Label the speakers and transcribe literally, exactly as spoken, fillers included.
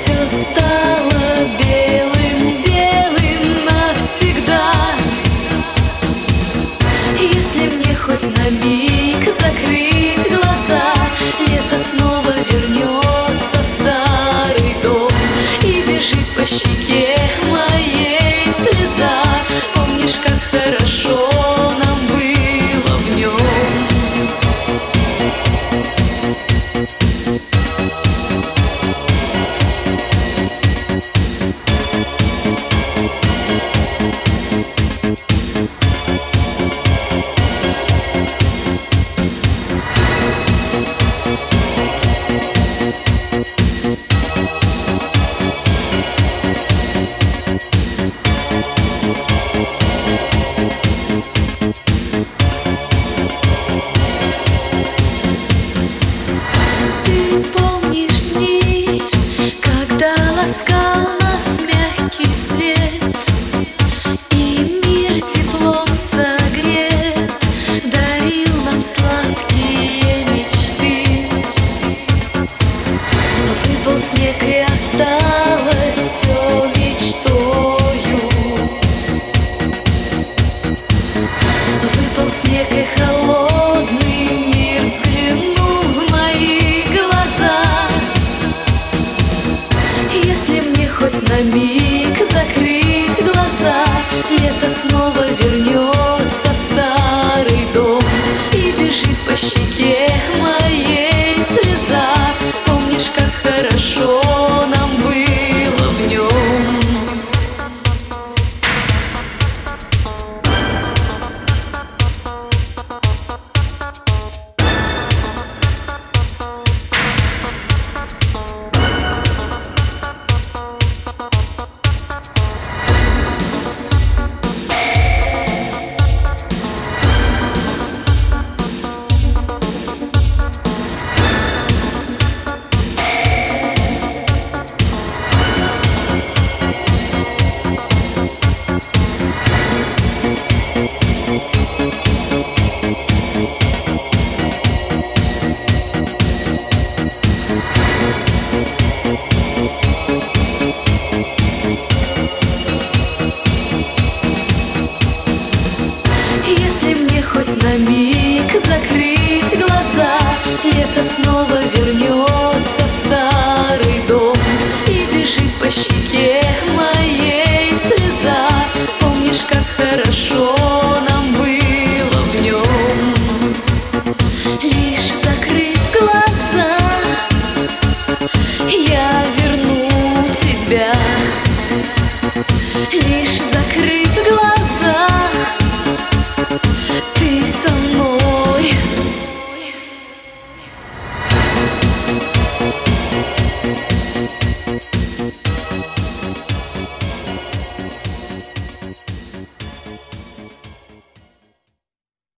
Speaker 1: Все стало белым-белым навсегда. Если мне хоть на миг закрыть глаза, лето снова вернется в старый дом и бежит по щеке моей слеза. Помнишь, как хорошо нам было в нем? Снег, и осталось все мечтою. Выпал снег, и холодный мир взглянул в мои глаза. Если мне хоть на миг закрыть глаза, лето снова вернется в старый дом и бежит по щеке моей слеза. Помнишь, как хорошо нам было в нем? Если мне хоть на миг закрыть глаза, лето снова вернется в старый дом и бежит по щеке моей слеза. Помнишь, как хорошо нам было в нем? Лишь закрыв глаза, я верну тебя.